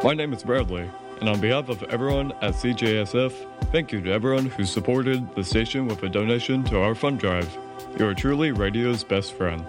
My name is Bradley, and on behalf of everyone at CJSF, thank you to everyone who supported the station with a donation to our fund drive. You are truly radio's best friend.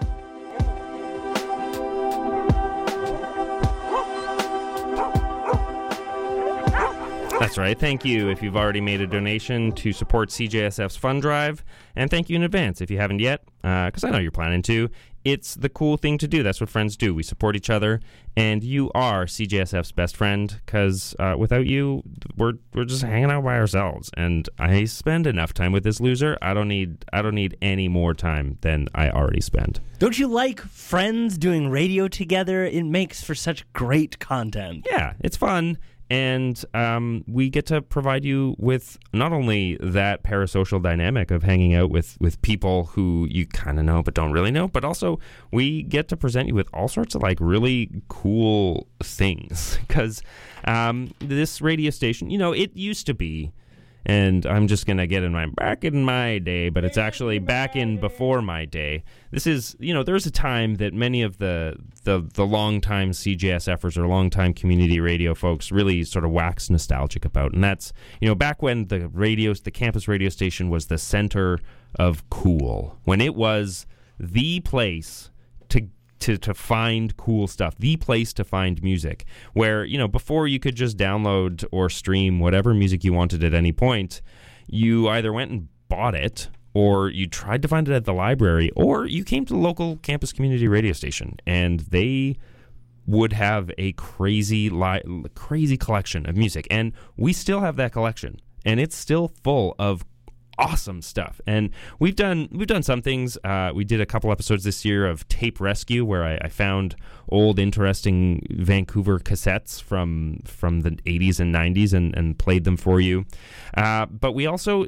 That's right. Thank you if you've already made a donation to support CJSF's fund drive, and thank you in advance if you haven't yet, because I know you're planning to. It's the cool thing to do. That's what friends do. We support each other, and you are CJSF's best friend, because without you, we're just hanging out by ourselves, and I spend enough time with this loser. I don't need any more time than I already spend. Don't you like friends doing radio together? It makes for such great content. Yeah, it's fun. And we get to provide you with not only that parasocial dynamic of hanging out with people who you kind of know but don't really know, but also we get to present you with all sorts of like really cool things. Because this radio station, it used to be, and I'm just going to get back in my day, but it's actually back in before my day. This is, there's a time that many of the longtime CJSFers or longtime community radio folks really sort of wax nostalgic about. And that's, back when the campus radio station was the center of cool, when it was the place to find cool stuff, the place to find music, where, before you could just download or stream whatever music you wanted at any point, you either went and bought it, or you tried to find it at the library, or you came to the local campus community radio station, and they would have a crazy collection of music. And we still have that collection, and it's still full of awesome stuff. And we've done some things. We did a couple episodes this year of Tape Rescue, where I found old interesting Vancouver cassettes from the 80s and 90s and played them for you. But we also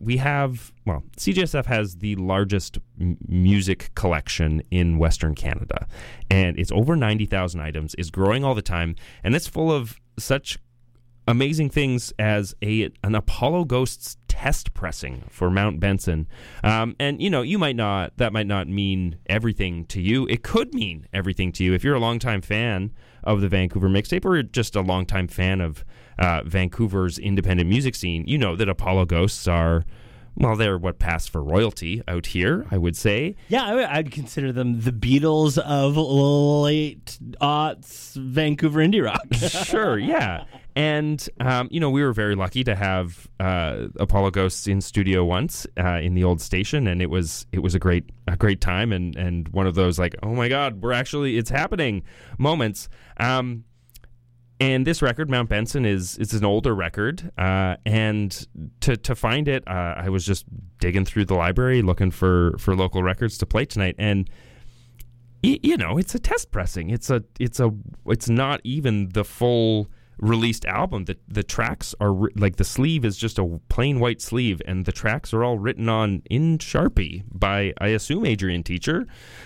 CJSF has the largest music collection in Western Canada, and it's over 90,000 items. It's growing all the time, and it's full of such amazing things as an Apollo Ghosts test pressing for Mount Benson. And that might not mean everything to you. It could mean everything to you if you're a longtime fan of the Vancouver Mixtape, or just a longtime fan of Vancouver's independent music scene. You know that Apollo Ghosts are, well, they're what passed for royalty out here, I would say. Yeah, I'd consider them the Beatles of late aughts Vancouver indie rock. Sure, yeah. And, we were very lucky to have Apollo Ghosts in studio once in the old station, and it was a great time, and one of those like, oh my God, it's happening moments. And this record, Mount Benson, it's an older record, and to find it, I was just digging through the library looking for local records to play tonight, and it's a test pressing. It's not even the full released album. The tracks are the sleeve is just a plain white sleeve, and the tracks are all written on in Sharpie by, I assume, Adrian Teacher,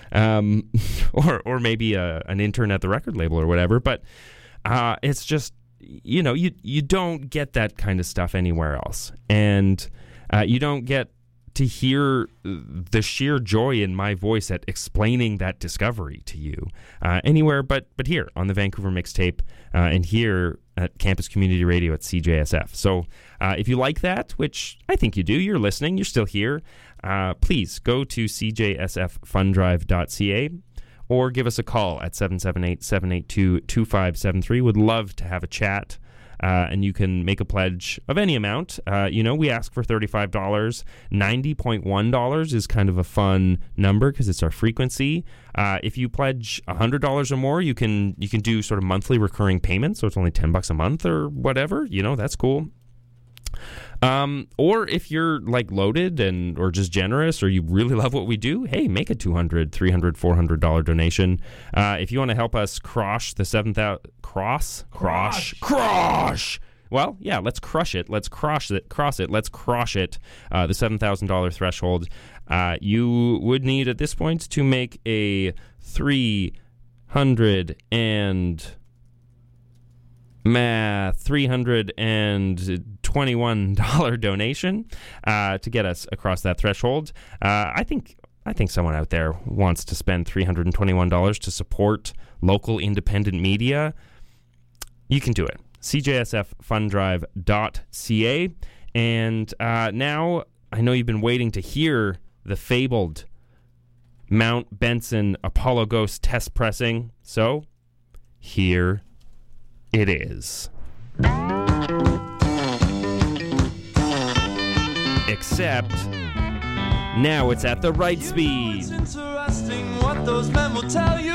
or maybe an intern at the record label or whatever. But it's just, you don't get that kind of stuff anywhere else. And you don't get to hear the sheer joy in my voice at explaining that discovery to you anywhere but here on the Vancouver Mixtape and here at Campus Community Radio at CJSF. So if you like that, which I think you do, you're listening, you're still here, please go to cjsffundrive.ca or give us a call at 778-782-2573. Would love to have a chat. And you can make a pledge of any amount. We ask for $35. $90.1 is kind of a fun number because it's our frequency. If you pledge $100 or more, you can do sort of monthly recurring payments, so it's only $10 a month or whatever. That's cool. Or if you're loaded or just generous, or you really love what we do, hey, make a $200, $300, $400 donation. If you want to help us cross the 7,000 cross. Well, yeah, let's crush it. Let's cross it. Let's crush it. The $7,000 threshold. You would need at this point to make a $321 donation to get us across that threshold. I think someone out there wants to spend $321 to support local independent media. you can do it. CJSFFundDrive.ca. And now I know you've been waiting to hear the fabled Mount Benson Apollo Ghost test pressing. So here it is. Except now it's at the right speed. It's interesting what those men will tell you.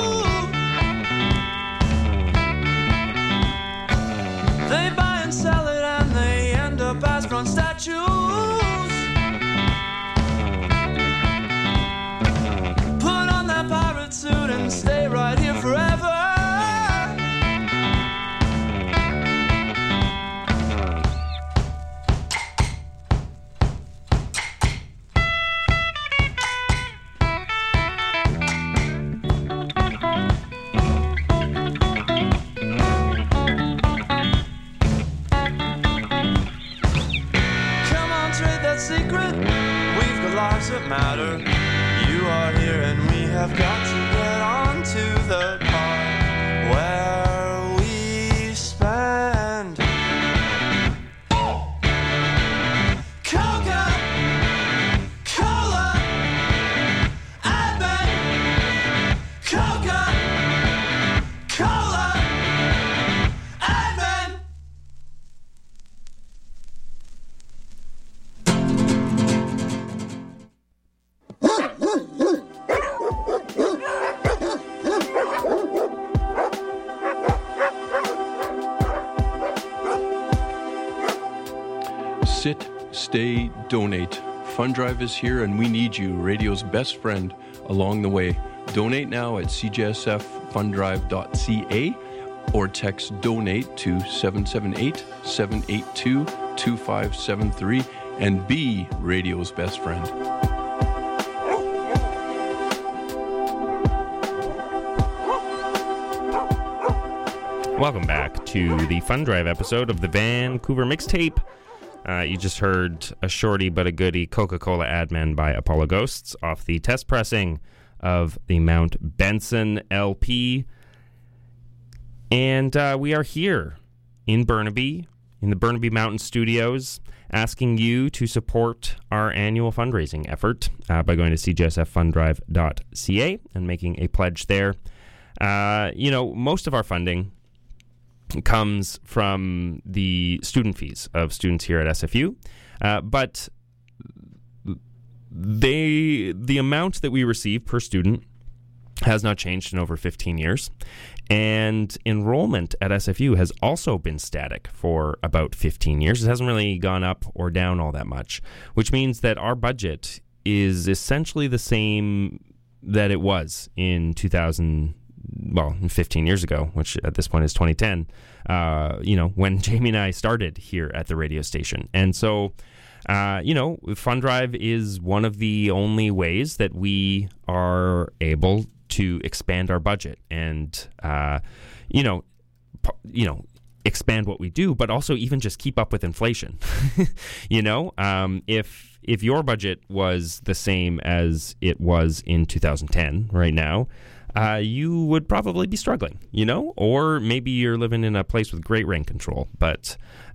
They buy and sell it and they end up as bronze statues. Put on that pirate suit and stay right here forever. Matter. You are here and we have got to get on to the part where we spend. Coca-Cola, Advent, Coca-Cola, Advent. Sit, stay, donate. Fund Drive is here and we need you, radio's best friend along the way. Donate now at cjsffunddrive.ca or text donate to 778-782-2573 and be radio's best friend. Welcome back to the Fund Drive episode of the Vancouver Mixtape. You just heard a shorty but a goodie, Coca-Cola Admin by Apollo Ghosts off the test pressing of the Mount Benson LP. And we are here in Burnaby, in the Burnaby Mountain Studios, asking you to support our annual fundraising effort by going to cjsffunddrive.ca and making a pledge there. Most of our funding comes from the student fees of students here at SFU, but the amount that we receive per student has not changed in over 15 years, and enrollment at SFU has also been static for about 15 years. It hasn't really gone up or down all that much, which means that our budget is essentially the same that it was in 15 years ago, which at this point is 2010, when Jamie and I started here at the radio station. And so, Fund Drive is one of the only ways that we are able to expand our budget and, expand what we do, but also even just keep up with inflation. If your budget was the same as it was in 2010 right now, you would probably be struggling, or maybe you're living in a place with great rent control. But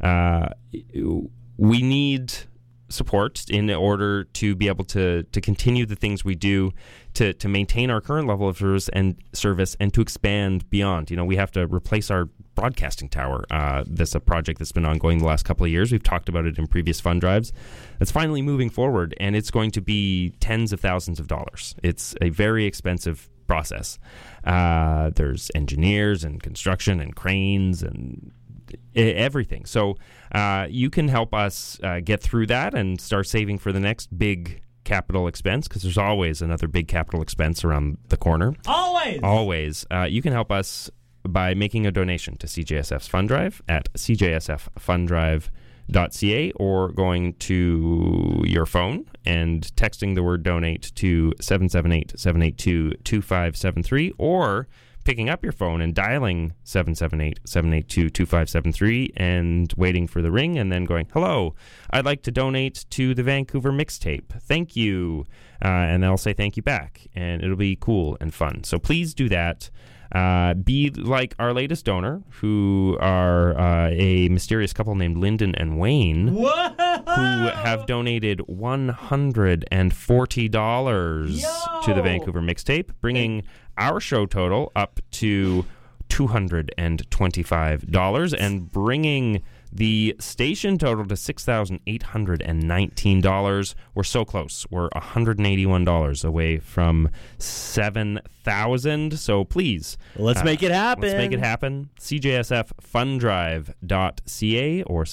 we need support in order to be able to continue the things we do, to maintain our current level of service and to expand beyond. We have to replace our broadcasting tower. That's a project that's been ongoing the last couple of years. We've talked about it in previous fund drives. It's finally moving forward, and it's going to be tens of thousands of dollars. It's a very expensive process. There's engineers and construction and cranes and everything. So you can help us get through that and start saving for the next big capital expense, because there's always another big capital expense around the corner. Always. You can help us by making a donation to CJSF's Fund Drive at cjsffunddrive.ca or going to your phone and texting the word donate to 778-782-2573, or picking up your phone and dialing 778-782-2573 and waiting for the ring and then going, hello, I'd like to donate to the Vancouver Mixtape. Thank you. And they'll say thank you back, and it'll be cool and fun. So please do that. Be like our latest donor, who are a mysterious couple named Lyndon and Wayne, who have donated $140 to the Vancouver Mixtape, bringing our show total up to $225 and bringing the station total to $6,819. We're so close. We're $181 away from $7,000. So please, let's make it happen. Let's make it happen. CJSFFundDrive.ca or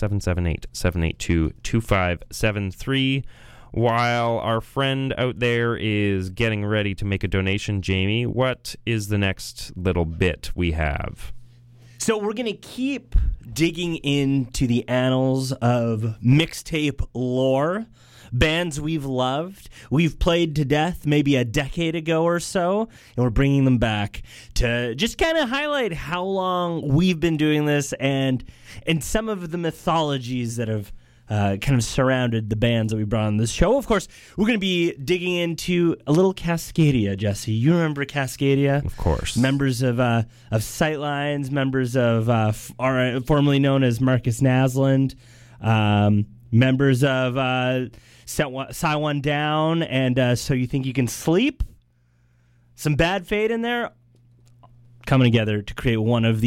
778-782-2573. While our friend out there is getting ready to make a donation, Jamie, what is the next little bit we have? So we're going to keep digging into the annals of mixtape lore, bands we've loved, we've played to death maybe a decade ago or so, and we're bringing them back to just kind of highlight how long we've been doing this and some of the mythologies that have kind of surrounded the bands that we brought on this show. Of course, we're going to be digging into a little Cascadia, Jesse. You remember Cascadia? Of course. Members of Sightlines, members of formerly known as Marcus Naslund, members of Saiwan Down, and So You Think You Can Sleep. Some Bad Fate in there, coming together to create one of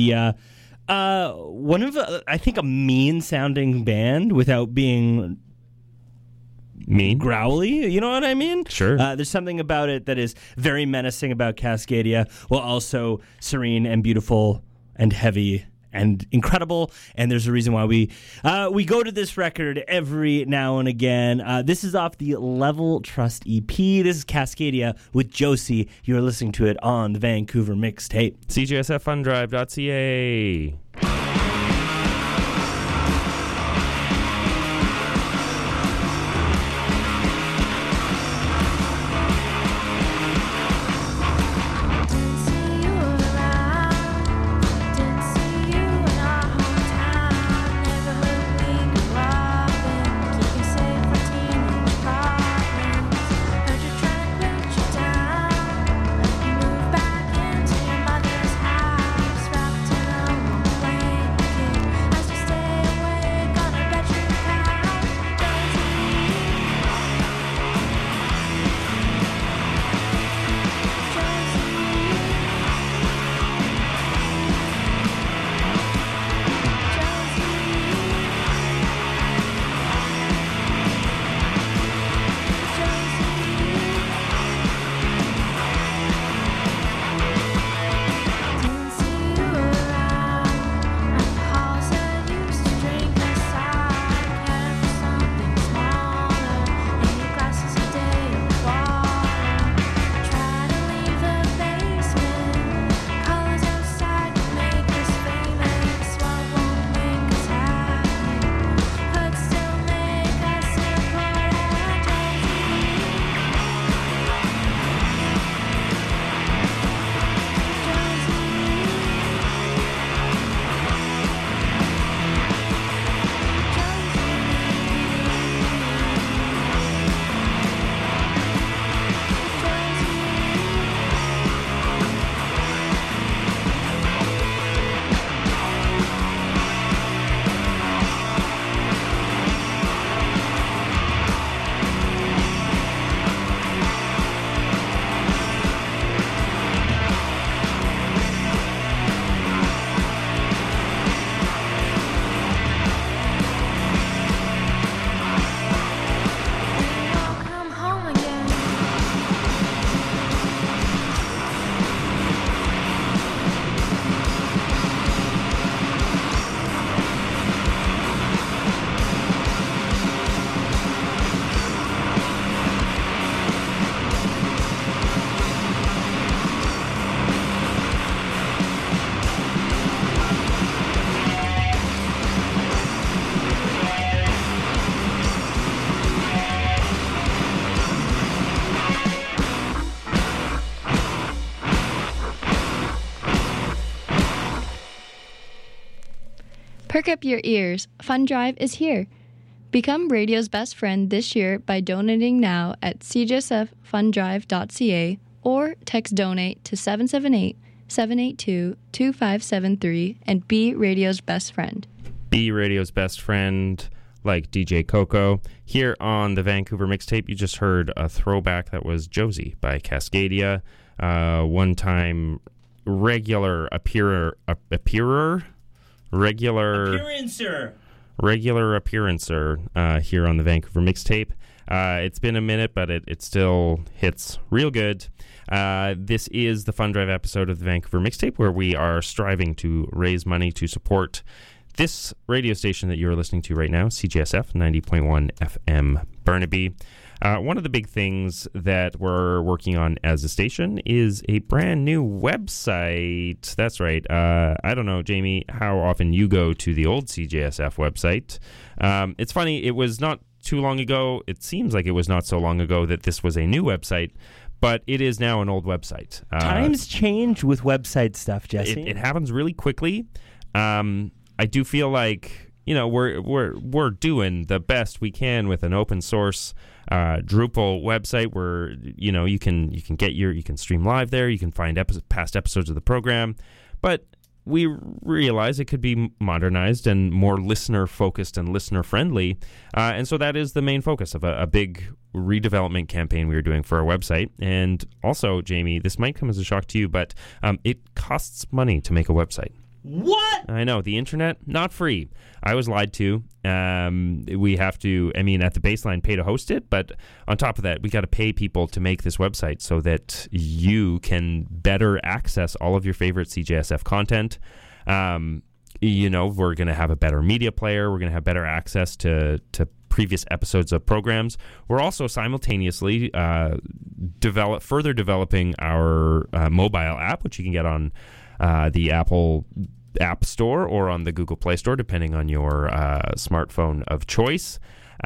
I think a mean-sounding band without being mean, growly. You know what I mean? Sure. There's something about it that is very menacing about Cascadia, while also serene and beautiful and heavy and incredible. And there's a reason why we go to this record every now and again. This is off the Level Trust EP. This is Cascadia with Josie. You're listening to it on the Vancouver Mixtape. CJSFFundDrive.ca. Perk up your ears. Fun Drive is here. Become radio's best friend this year by donating now at cjsffundrive.ca or text donate to 782-2573 and be radio's best friend. Be radio's best friend, like DJ Coco. Here on the Vancouver Mixtape, you just heard a throwback that was Josie by Cascadia. One-time regular appearancer here on the Vancouver Mixtape. It's been a minute, but it still hits real good. This is the Fun Drive episode of the Vancouver Mixtape, where we are striving to raise money to support this radio station that you're listening to right now, CJSF 90.1 FM Burnaby. One of the big things that we're working on as a station is a brand new website. That's right. I don't know, Jamie, how often you go to the old CJSF website. It's funny, it was not too long ago. It seems like it was not so long ago that this was a new website, but it is now an old website. Times change with website stuff, Jesse. It happens really quickly. I do feel like, you know, we're doing the best we can with an open source Drupal website where, you know, you can stream live there, you can find past episodes of the program, but we realize it could be modernized and more listener focused and listener friendly, and so that is the main focus of a big redevelopment campaign we are doing for our website. And also, Jamie, this might come as a shock to you, but it costs money to make a website. What? I know. The internet, not free. I was lied to. We have to, at the baseline, pay to host it. But on top of that, we got to pay people to make this website so that you can better access all of your favorite CJSF content. You know, we're going to have a better media player. We're going to have better access to previous episodes of programs. We're also simultaneously further developing our mobile app, which you can get on the Apple App Store or on the Google Play Store, depending on your smartphone of choice.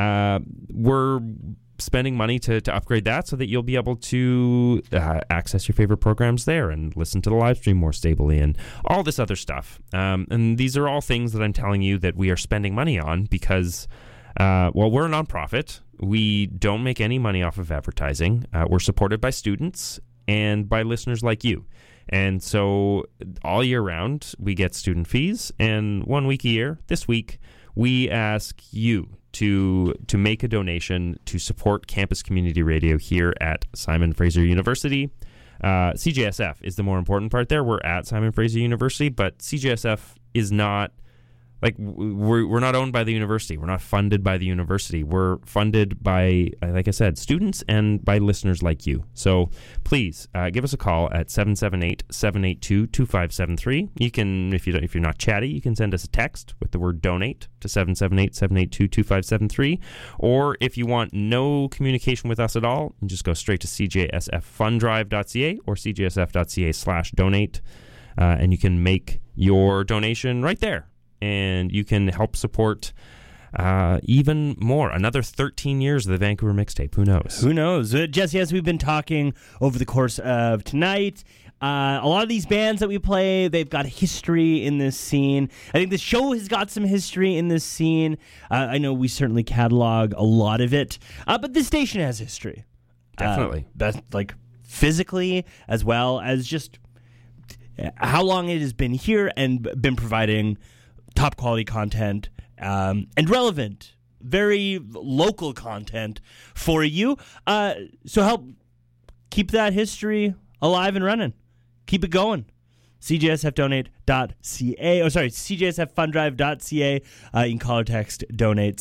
We're spending money to upgrade that so that you'll be able to access your favorite programs there and listen to the live stream more stably and all this other stuff. And these are all things that I'm telling you that we are spending money on because, we're a nonprofit. We don't make any money off of advertising. We're supported by students and by listeners like you. And so all year round, we get student fees. And 1 week a year, this week, we ask you to make a donation to support campus community radio here at Simon Fraser University. CJSF is the more important part there. We're at Simon Fraser University, but CJSF is not... Like, we're not owned by the university. We're not funded by the university. We're funded by, like I said, students and by listeners like you. So please give us a call at 778-782-2573. You can, if you're not chatty, you can send us a text with the word donate to 778-782-2573. Or if you want no communication with us at all, you just go straight to cjsffundrive.ca or cjsf.ca/donate, and you can make your donation right there. And you can help support even more. Another 13 years of the Vancouver Mixtape. Who knows? Who knows? Jesse, as we've been talking over the course of tonight, a lot of these bands that we play, they've got history in this scene. I think the show has got some history in this scene. I know we certainly catalog a lot of it. But this station has history. Definitely. Like physically as well as just how long it has been here and been providing top quality content and relevant, very local content for you. So help keep that history alive and running. Keep it going. CJSFdonate.ca. CJSFFundDrive.ca. You can call or text donate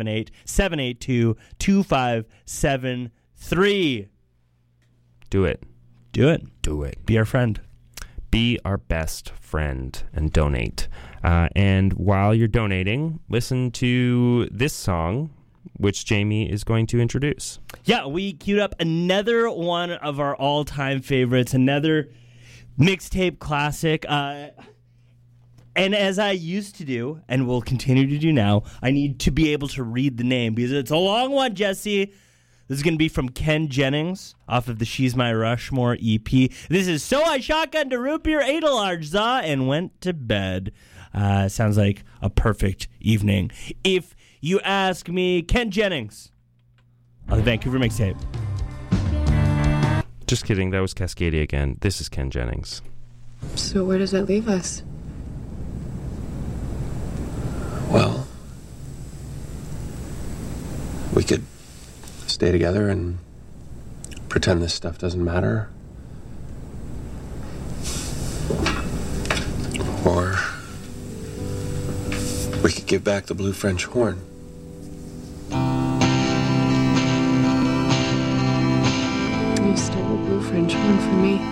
778-782-2573. Do it. Do it. Do it. Be our friend. Be our best friend and donate. And while you're donating, listen to this song, which Jamie is going to introduce. Yeah, we queued up another one of our all-time favorites, another mixtape classic. And as I used to do, and will continue to do now, I need to be able to read the name because it's a long one, Jesse. This is going to be from Ken Jennings off of the She's My Rushmore EP. This is So I Shotgunned a Root Beer, Ate a Large Za, and Went to Bed. Sounds like a perfect evening. If you ask me, Ken Jennings on the Vancouver Mixtape. Just kidding, that was Cascadia again. This is Ken Jennings. So where does that leave us? Well, we could stay together and pretend this stuff doesn't matter. Or we could give back the blue French horn. You stole a blue French horn from me.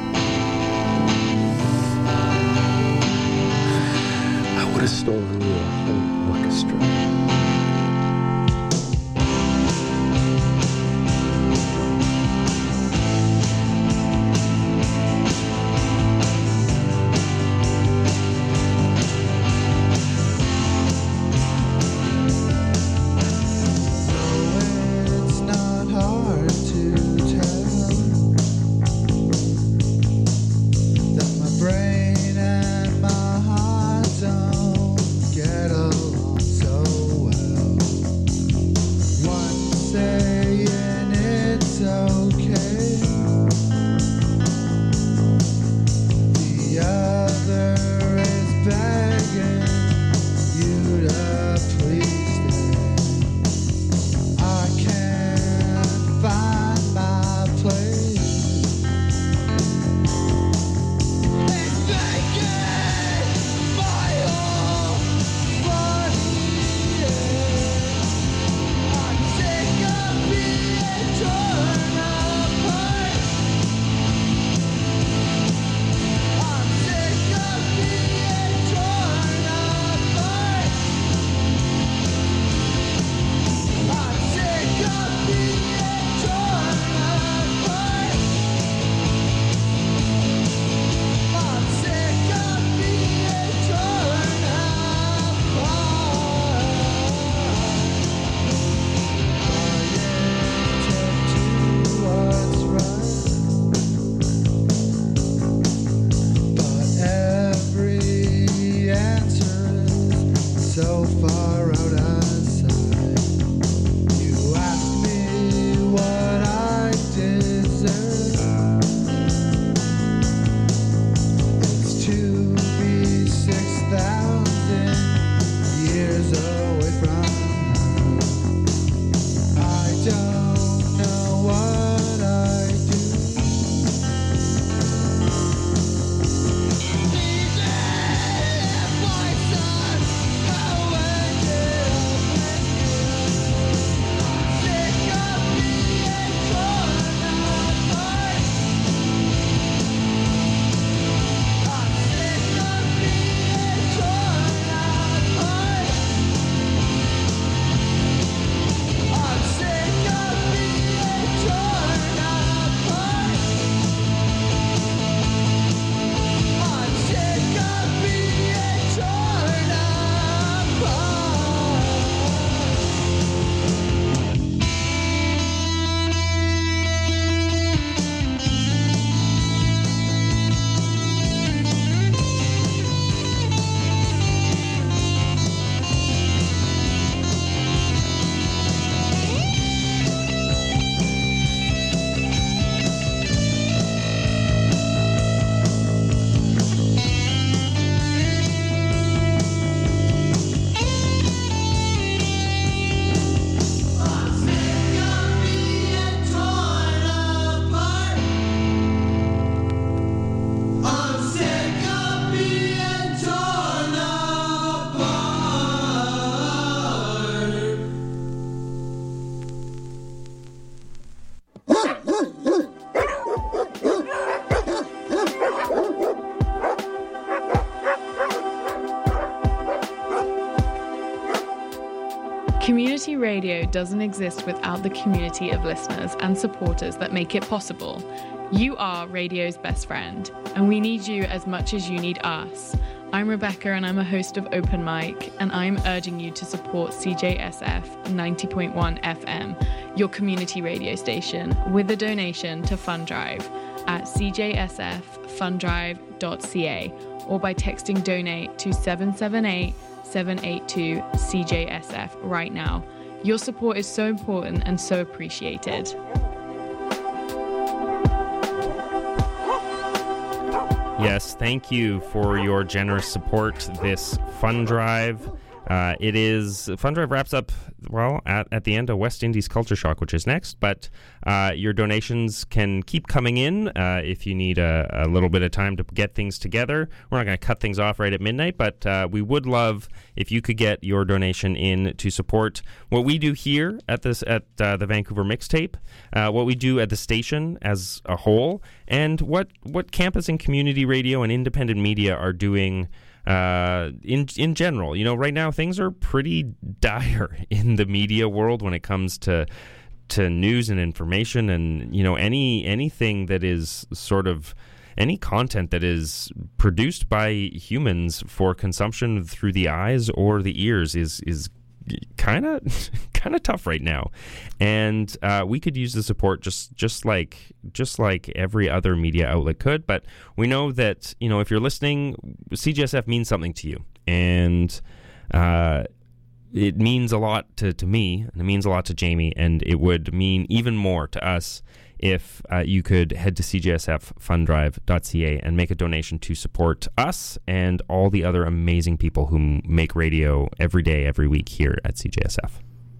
I would have stolen you a whole orchestra. Community radio doesn't exist without the community of listeners and supporters that make it possible. You are radio's best friend, and we need you as much as you need us. I'm Rebecca, and I'm a host of Open Mic, and I'm urging you to support CJSF 90.1 FM, your community radio station, with a donation to Fund Drive at cjsffundrive.ca or by texting donate to 778-782-CJSF right now. Your support is so important and so appreciated. Yes, thank you for your generous support this fund drive. Fund drive wraps up, well, at the end of West Indies Culture Shock, which is next, but your donations can keep coming in if you need a little bit of time to get things together. We're not going to cut things off right at midnight, but we would love if you could get your donation in to support what we do here at the Vancouver Mixtape, what we do at the station as a whole, and what campus and community radio and independent media are doing in general. You know, right now things are pretty dire in the media world when it comes to news and information, and you know, anything that is sort of any content that is produced by humans for consumption through the eyes or the ears is kind of tough right now, and we could use the support just like every other media outlet could. But we know that, you know, if you're listening, CJSF means something to you, and it means a lot to me, and it means a lot to Jamie, and it would mean even more to us if you could head to cjsffundrive.ca and make a donation to support us and all the other amazing people who make radio every day, every week here at CJSF.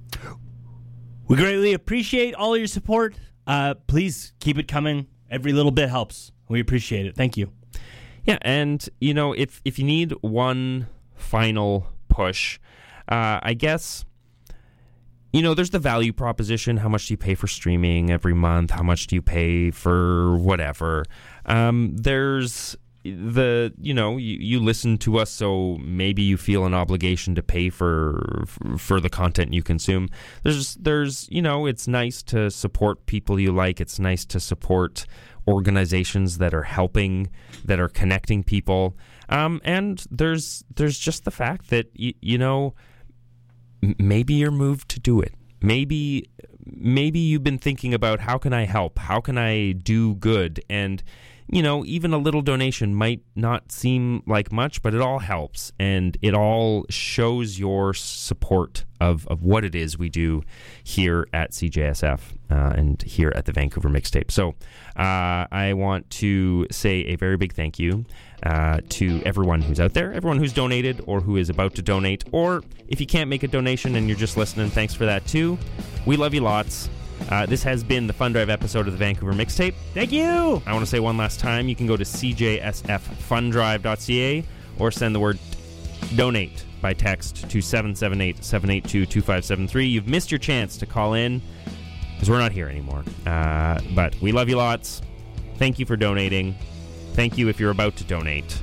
We greatly appreciate all your support. Please keep it coming. Every little bit helps. We appreciate it. Thank you. Yeah, and you know, if you need one final push, I guess, you know, there's the value proposition. How much do you pay for streaming every month? How much do you pay for whatever? There's the, you know, you listen to us, so maybe you feel an obligation to pay for the content you consume. There's, you know, it's nice to support people you like. It's nice to support organizations that are helping, that are connecting people. And there's just the fact that, you know, maybe you're moved to do it. Maybe you've been thinking about, how can I help? How can I do good? And, you know, even a little donation might not seem like much, but it all helps, and it all shows your support of what it is we do here at CJSF and here at the Vancouver Mixtape. So I want to say a very big thank you to everyone who's out there, everyone who's donated or who is about to donate, or if you can't make a donation and you're just listening, thanks for that too. We love you lots. This has been the Fund Drive episode of the Vancouver Mixtape. Thank you! I want to say one last time, you can go to cjsffundrive.ca or send the word donate by text to 778-782-2573. You've missed your chance to call in because we're not here anymore. But we love you lots. Thank you for donating. Thank you if you're about to donate.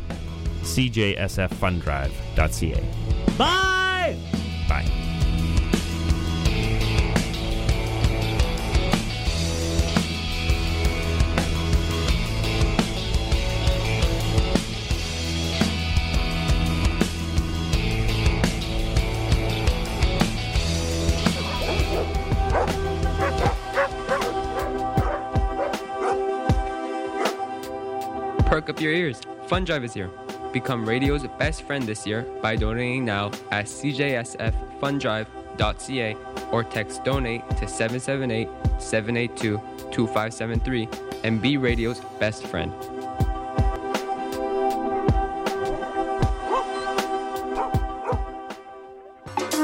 cjsffundrive.ca. Bye! Bye. Perk up your ears. Fund Drive is here. Become radio's best friend this year by donating now at cjsffundrive.ca or text donate to 778-782-2573 and be radio's best friend.